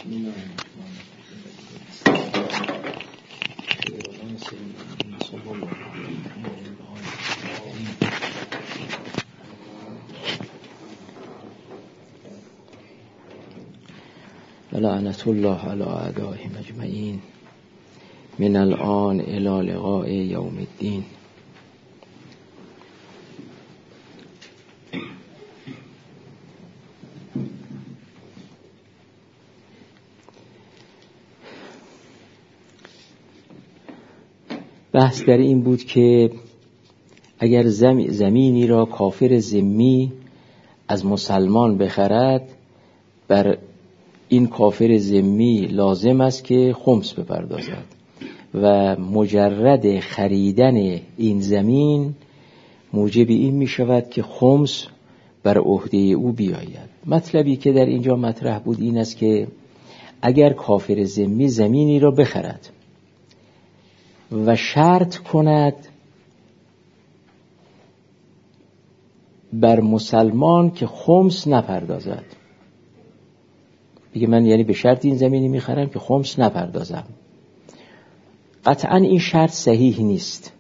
لعنت الله علی اعدائهم اجمعین من الآن الی لقاء یوم الدین. بحث در این بود که اگر زمینی را کافر ذمی از مسلمان بخرد، بر این کافر ذمی لازم است که خمس بپردازد و مجرد خریدن این زمین موجب این می شود که خمس بر عهده او بیاید. مطلبی که در اینجا مطرح بود این است که اگر کافر ذمی زمینی را بخرد و شرط کند بر مسلمان که خمس نپردازد، بگه من یعنی به شرط این زمینی میخرم که خمس نپردازم، قطعا این شرط صحیح نیست.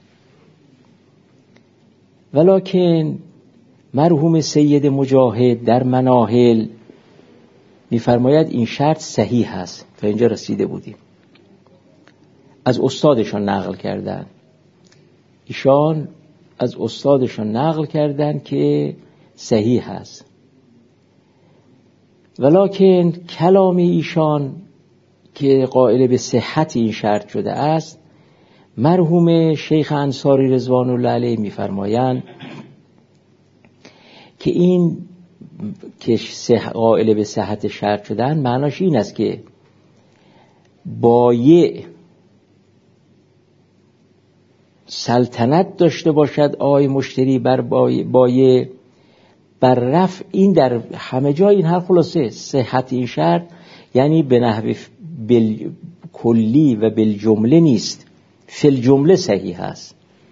ولکن مرحوم سید مجاهد در مناهل میفرماید این شرط صحیح است. تا اینجا رسیده بودیم، از استادشان نقل کردن، ایشان از استادشان نقل کردن که صحیح است. ولکن کلام ایشان که قائل به صحت این شرط شده است، مرحوم شیخ انصاری رضوان الله علیه میفرمایند که این که قائل به صحت شرط شدن معناش این است که بایع سلطنت داشته باشد آقای مشتری بر بایع بر رفع این. در همه جای این حرف خلاصه صحت این شرط یعنی به نحو کلی و بالجمله نیست، فی الجمله صحیح است.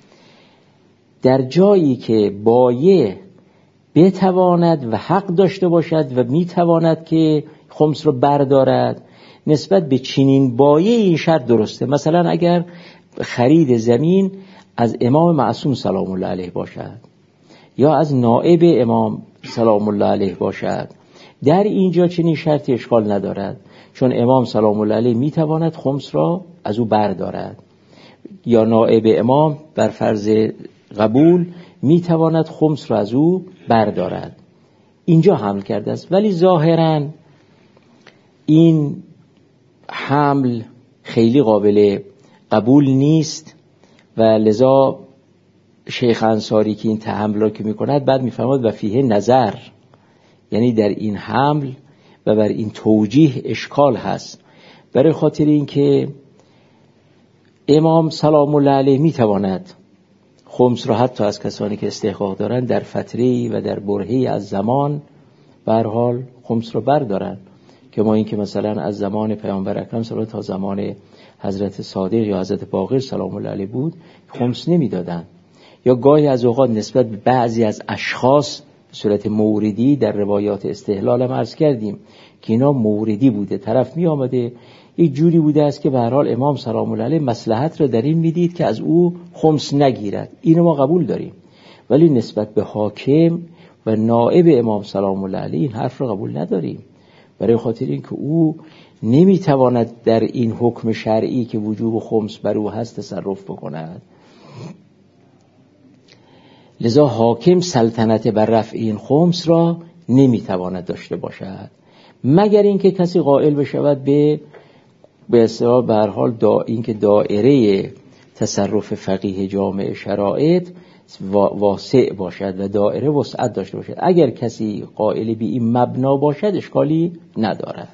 در جایی که بایع بتواند و حق داشته باشد و میتواند که خمس رو بردارد، نسبت به چنین بایع این شرط درسته. مثلا اگر خرید زمین از امام معصوم سلام الله علیه باشد یا از نائب امام سلام الله علیه باشد، در اینجا چنین شرطی اشکال ندارد، چون امام سلام الله علیه میتواند خمس را از او بردارد یا نائب امام بر فرض قبول میتواند خمس را از او بردارد. اینجا حمل کرده است. ولی ظاهراً این حمل خیلی قابل قبول نیست و لذا شیخ انصاری که این تحمل را که میکند بعد میفرماد و فیه نظر، یعنی در این حمل و بر این توجیه اشکال هست، برای خاطر این که امام سلام الله علیه میتواند خمس را حتی از کسانی که استحقاق دارند در فتره و در برهه‌ای از زمان به هر حال خمس را بردارند، که ما این که مثلا از زمان پیامبر اکرم صلی الله علیه و تا زمان حضرت صادق یا حضرت باقر سلام الله علیه بود خمس نمیدادند. یا گاهی از اوقات نسبت به بعضی از اشخاص به صورت موردی در روایات استحلال هم عرض کردیم که اینا موردی بوده، طرف می آمده یک جوری بوده است که به هر حال امام سلام الله علیه مصلحت را در این میدید که از او خمس نگیرد. اینو ما قبول داریم، ولی نسبت به حاکم و نائب امام سلام الله علیه این حرف را قبول نداریم، برای خاطر این که او نمیتواند در این حکم شرعی که وجوب خمس بر او هست تصرف بکند. لذا حاکم سلطنت بر رفع این خمس را نمیتواند داشته باشد، مگر اینکه کسی قائل بشود به اصطلاح به هر حال اینکه دایره تصرف فقیه جامع شرایط واسع باشد و دایره وسعت داشته باشد. اگر کسی قائل به این مبنا باشد اشکالی ندارد.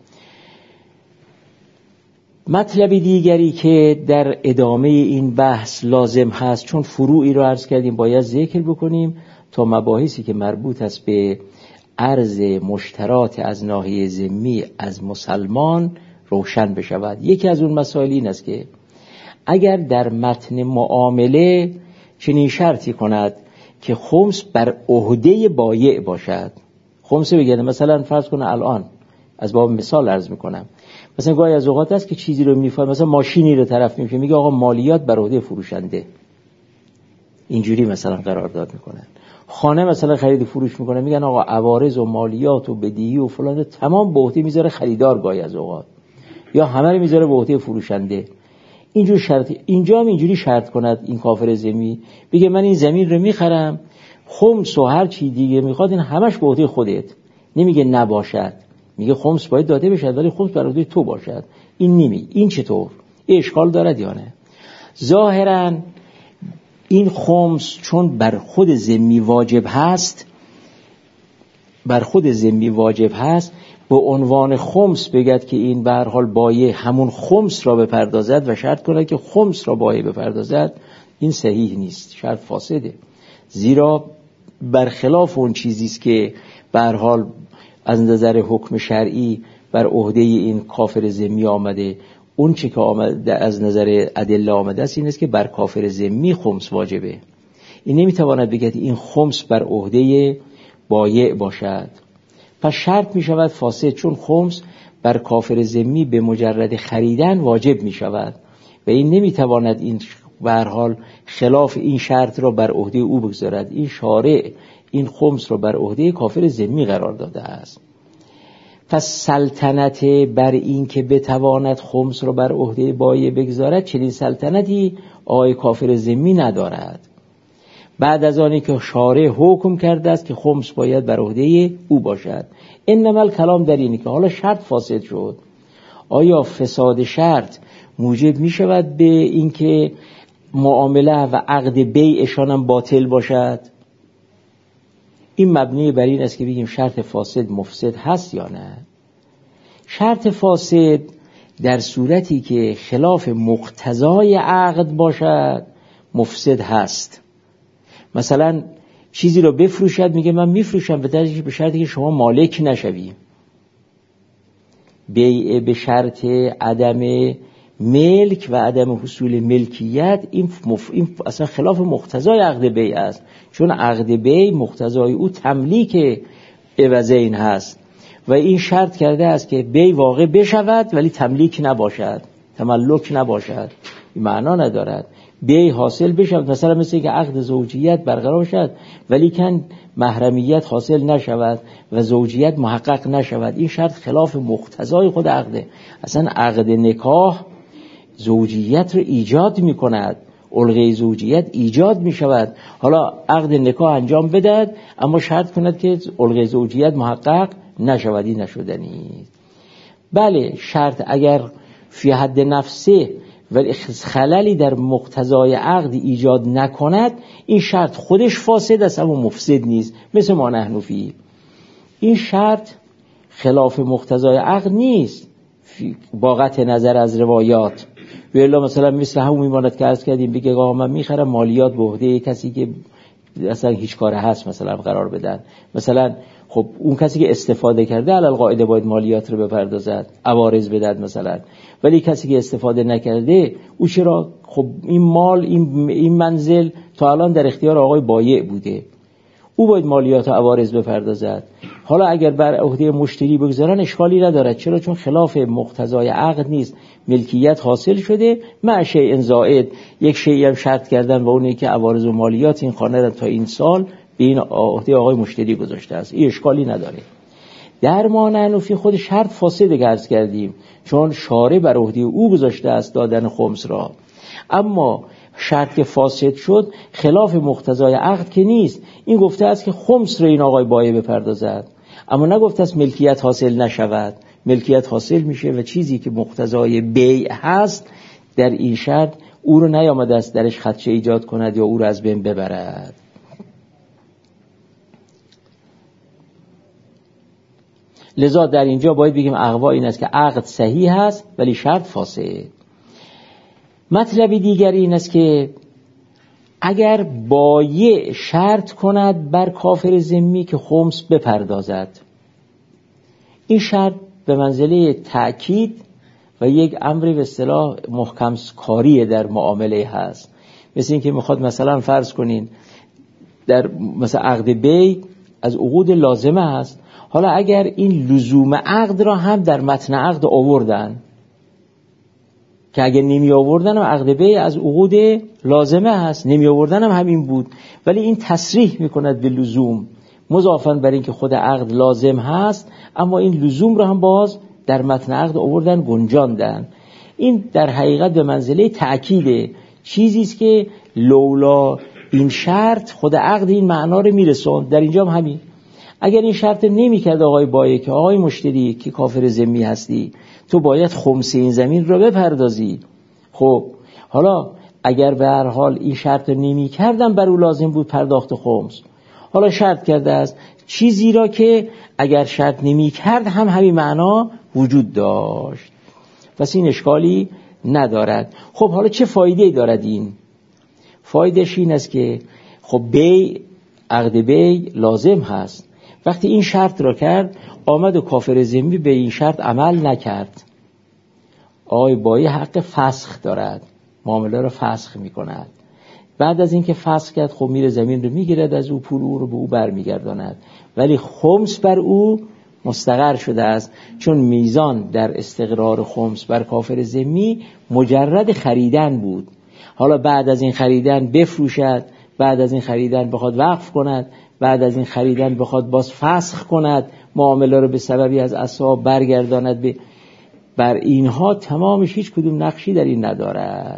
مطلب دیگری که در ادامه این بحث لازم هست، چون فروعی رو عرض کردیم باید ذکر بکنیم تا مباحثی که مربوط است به عرض مشترات از ناحیه ذمی از مسلمان روشن بشود. یکی از اون مسائل این است که اگر در متن معامله چنین شرطی کند که خمس بر عهده بایع باشد، خمس بگیره، مثلا فرض کنه الان از باب مثال عرض میکنم. مثلا گاهی از اوقات هست که چیزی رو میفهمه، مثلا ماشینی رو طرف میشه میگه آقا مالیات بر عهده فروشنده، اینجوری مثلا قرارداد میکنن. خانه مثلا خرید و فروش میکنه میگن آقا عوارض و مالیات و بدهی و فلان تمام به عهده میذاره خریدار گاهی از اوقات، یا همه رو میذاره به عهده فروشنده. اینجور شرط، اینجا هم اینجوری شرط کند این کافر ذمی، بگه من این زمین رو میخرم، خمس و هر چی دیگه میخواد این همش به عهده خودت. نمیگه نباشد، میگه خمس باید داده بشد ولی خمس بر عهده تو باشد. این چطور؟ این اشکال دارد یا نه؟ ظاهراً این خمس چون بر خود ذمی واجب هست، به عنوان خمس بگد که این به هر حال بایع همون خمس را بپردازد و شرط کند که خمس را بایع بپردازد، این صحیح نیست، شرط فاسده. زیرا برخلاف اون چیزی است که به هر حال از نظر حکم شرعی بر عهده این کافر ذمی آمده، اون چی که آمده از نظر ادله آمده است این است که بر کافر ذمی خمس واجبه. این نمیتواند بگه این خمس بر عهده بایع باشد، پس شرط می شود فاسد، چون خمس بر کافر ذمی به مجرد خریدن واجب می شود و این نمیتواند این به هر حال خلاف این شرط را بر عهده او بگذارد. این شارع این خمس را بر عهده کافر ذمی قرار داده است. پس سلطنت بر این که بتواند خمس را بر عهده بایع بگذارد، چنین سلطنتی آقای کافر ذمی ندارد. بعد از آنی که شارع حکم کرده است که خمس باید بر عهده او باشد. انما الکلام در اینه که حالا شرط فاسد شد، آیا فساد شرط موجب می شود به این که معامله و عقد بیعشان هم باطل باشد؟ این مبنی بر این است که بگیم شرط فاسد مفسد هست یا نه. شرط فاسد در صورتی که خلاف مقتضای عقد باشد مفسد هست. مثلا چیزی رو بفروشد، میگه من میفروشم به شرطی که شما مالک نشوی. بیع به شرط عدم ملک و عدم حصول ملکیت، این اصلا خلاف مقتضای عقد بیع است، چون عقد بیع مقتضای او تملیک عوضین هست و این شرط کرده است که بیع واقع بشود ولی تملیک نباشد، تملک نباشد. این معنا ندارد. بیع حاصل بشود، مثلا مثل که عقد زوجیت برقرار شد ولی کن محرمیت حاصل نشود و زوجیت محقق نشود، این شرط خلاف مقتضای خود عقده. اصلا عقد نکاح زوجیت رو ایجاد می کند، علقه زوجیت ایجاد می شود. حالا عقد نکاح انجام بدهد اما شرط کند که علقه زوجیت محقق نشودی نشدنی. بله شرط اگر فی حد نفسه ولی خللی در مقتضای عقد ایجاد نکند، این شرط خودش فاسد است اما مفسد نیست. مثل ما نحن فی، این شرط خلاف مقتضای عقد نیست با قطع نظر از روایات. ولی مثلا مثل همون میماند که عرض کردیم، بگه آقا من میخرم مالیات به عهده کسی که اصلا هیچ کاره هست مثلا قرار بدن. مثلا خب اون کسی که استفاده کرده علل قاعده باید مالیات رو بپردازد، عوارض بدهد مثلا، ولی کسی که استفاده نکرده او چرا؟ خب این مال این منزل تا الان در اختیار آقای بایع بوده، او باید مالیات و عوارض بپردازد. حالا اگر بر عهده مشتری بگذارن اشکالی ندارد، چرا؟ چون خلاف مقتضای عقد نیست، ملکیت حاصل شده، مع شیء زائد، یک شیء هم شرط کردن و اونی که عوارض و مالیات این خانه را تا این سال به این عهده آقای مشتری گذاشته است، این اشکالی نداره. در ما نحنفی خود شرط فاسده عرض کردیم، چون شارع بر عهده او گذاشته است دادن خمس را. اما شرط که فاسد شد خلاف مقتضای عقد که نیست، این گفته است که خمس را این آقای بایع بپردازد، اما نگفته است ملکیت حاصل نشود. ملکیت حاصل میشه و چیزی که مقتضای بیع هست در این شرط او رو نیامده است درش خدشه ایجاد کند یا او رو از بین ببرد. لذا در اینجا باید بگیم اقوا این است که عقد صحیح است ولی شرط فاسد. مطلب دیگری این است که اگر بایع شرط کند بر کافر ذمی که خمس بپردازد، این شرط به منزله تأکید و یک امر به اصطلاح محکم کاری در معامله هست. مثل این که میخواد مثلا فرض کنین در مثلا عقد بیع از عقود لازمه هست، حالا اگر این لزوم عقد را هم در متن عقد آوردن که اگر نمی آوردن هم عقد بیع از عقود لازمه هست، نمی آوردن هم همین بود، ولی این تصریح میکند به لزوم مضافاً بر این که خود عقد لازم هست، اما این لزوم را هم باز در متن عقد آوردن، گنجاندن. این در حقیقت به منزله تأکیده، چیزی است که لولا این شرط خود عقد این معنا رو میرسوند. در اینجا هم همین، اگر این شرط نمی‌کرد آقای بایع که آقای مشتری که کافر ذمی هستی تو باید خمس این زمین رو بپردازی، خب حالا اگر به هر حال این شرط نمی‌کردم بر او لازم بود پرداخت خمس، حالا شرط کرده است چیزی را که اگر شرط نمی‌کرد هم همین معنا وجود داشت، پس این اشکالی ندارد. خب حالا چه فایده‌ای دارد این؟ فایدهش این است که خب بیع، عقد بیع لازم هست. وقتی این شرط را کرد، آمد و کافر ذمی به این شرط عمل نکرد، آقای بایع حق فسخ دارد، معامله را فسخ می‌کند. بعد از اینکه فسخ کرد خب میره زمین رو میگیرد از او، پول او رو به او برمیگرداند، ولی خمس بر او مستقر شده است، چون میزان در استقرار خمس بر کافر ذمی مجرد خریدن بود. حالا بعد از این خریدن بفروشد، بعد از این خریدن بخواد وقف کند، بعد از این خریدن بخواد باز فسخ کند، معامله رو به سببی از اسباب برگرداند بر اینها تمامش هیچ کدوم نقشی در این ندارد.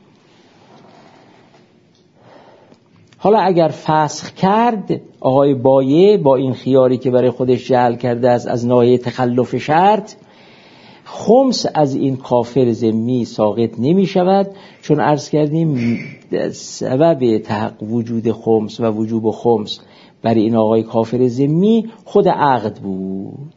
حالا اگر فسخ کرد آقای بایع با این خیاری که برای خودش جعل کرده است از ناحیه تخلف شرط، خمس از این کافر ذمی ساقط نمی شود، چون عرض کردیم سبب تحقق وجود خمس و وجوب خمس برای این آقای کافر ذمی خود عقد بود.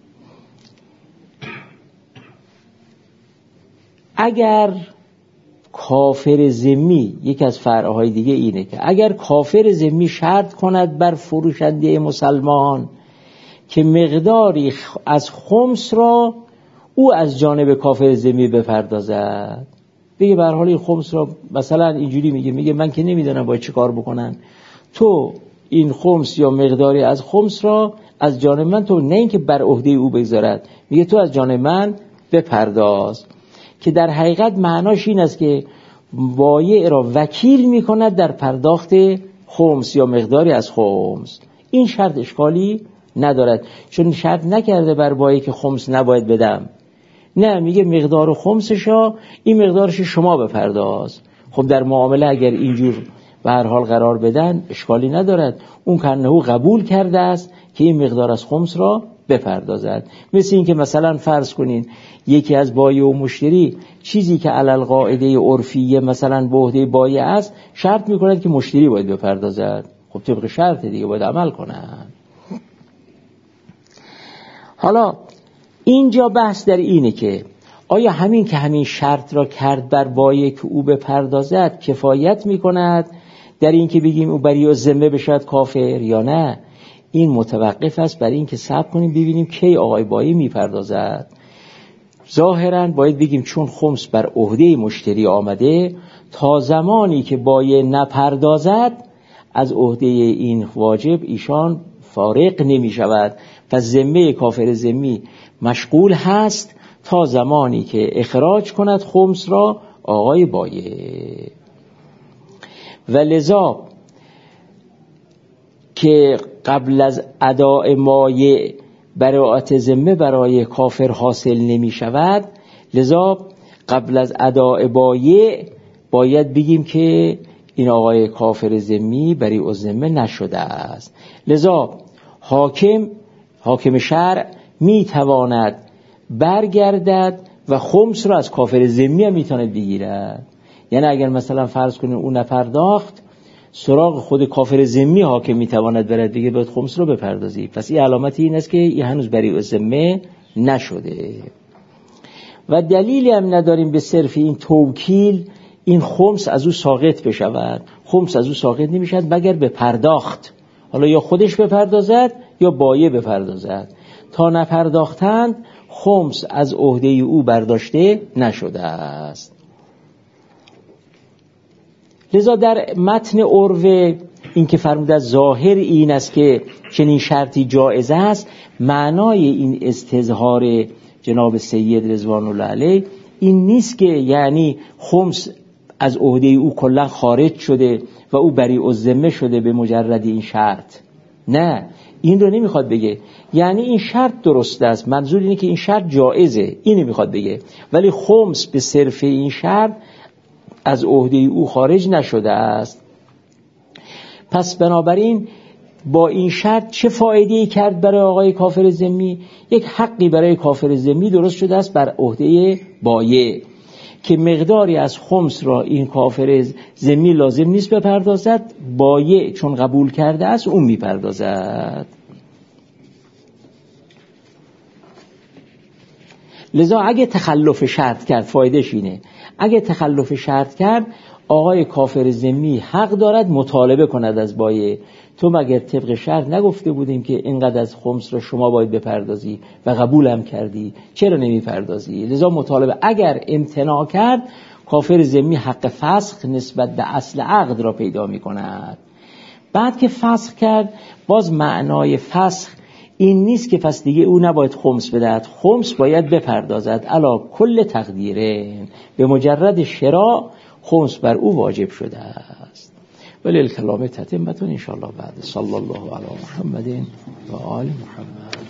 اگر کافر ذمی، یک از فرعهای دیگه اینه که اگر کافر ذمی شرط کند بر فروشنده مسلمان که مقداری از خمس را او از جانب کافر ذمی بپردازد، بگه به هر حال این خمس را مثلا اینجوری میگه من که نمیدونم باید چه کار بکنم، تو این خمس یا مقداری از خمس را از جانب من، تو نه اینکه بر عهده او بگذارد، میگه تو از جانب من بپرداز، که در حقیقت معناش این است که بایع را وکیل میکند در پرداخت خمس یا مقداری از خمس. این شرط اشکالی ندارد، چون شرط نکرده بر بایع که خمس نباید بدم، نه، میگه مقدار خمسشا این مقدارش شما بپرداز. خب در معامله اگر اینجور به هر حال قرار بدن اشکالی ندارد، اون کنهو قبول کرده است که این مقدار از خمس را بپردازد. مثل این که مثلا فرض کنین یکی از بایع و مشتری چیزی که علل قاعده عرفیه مثلا به عهده بایع است شرط میکند که مشتری باید بپردازد، خب طبق شرط دیگه باید عمل کنن. حالا اینجا بحث در اینه که آیا همین که همین شرط را کرد بر بایع که او بپردازد کفایت میکند در این که بگیم او بری و ذمه بشود کافر یا نه؟ این متوقف است بر این که صبر کنیم ببینیم کی آقای بایع میپردازد. ظاهراً باید بگیم چون خمس بر عهده مشتری آمده، تا زمانی که بایع نپردازد از عهده این واجب ایشان فارغ نمی شود، پس ذمه کافر ذمی مشغول هست تا زمانی که اخراج کند خمس را آقای بایع. و لذا که قبل از اداء مایع براءت ذمه برای کافر حاصل نمی شود، لذا قبل از اداء بایع باید بگیم که این آقای کافر ذمی بریء الذمه نشده است. لذا حاکم شرع می تواند برگردد و خمس را از کافر ذمی هم می تواند بگیرد. یعنی اگر مثلا فرض کنیم اون نپرداخت، سراغ خود کافر ذمی حاکم می تواند برد بگه باید خمس رو بپردازی، پس این علامتی این است که این هنوز بریء الذمه نشده. و دلیلی هم نداریم به صرف این توکیل این خمس از او ساقط بشود. خمس از او ساقط نمیشد مگر به پرداخت، حالا یا خودش بپردازد یا بایع بپردازد. تا نپرداختند خمس از عهده او برداشته نشده است. لذا در متن عروه این که فرموده ظاهر این است که چنین شرطی جایز است، معنای این استظهار جناب سید رضوان الله علیه این نیست که یعنی خمس از عهده او کلا خارج شده و او بریء الذمه شده به مجرد این شرط. نه، این رو نمیخواد بگه. یعنی این شرط درست است، منظور اینه که این شرط جایزه، اینو میخواد بگه، ولی خمس به صرف این شرط از عهده او خارج نشده است. پس بنابراین با این شرط چه فایده‌ای کرد برای آقای کافر ذمی؟ یک حقی برای کافر ذمی درست شده است بر عهده بایع که مقداری از خمس را این کافر ذمی لازم نیست بپردازد، بایع چون قبول کرده است اون میپردازد. لذا اگه تخلف شرط کرد، فایدهش اینه، اگه تخلف شرط کرد آقای کافر ذمی حق دارد مطالبه کند از بایع، تو مگر طبق شرط نگفته بودیم که اینقدر از خمس را شما باید بپردازی و قبول هم کردی، چرا نمیپردازی؟ لذا مطالبه. اگر امتناع کرد کافر ذمی حق فسخ نسبت به اصل عقد را پیدا می کند. بعد که فسخ کرد، باز معنای فسخ این نیست که پس دیگه او نباید خمس بدهد، خمس باید بپردازد علا کل تقدیره، به مجرد شراء خمس بر او واجب شده است. ولی الکلام تتمتون انشاءالله بعد. صلی الله علی محمد و آل محمد.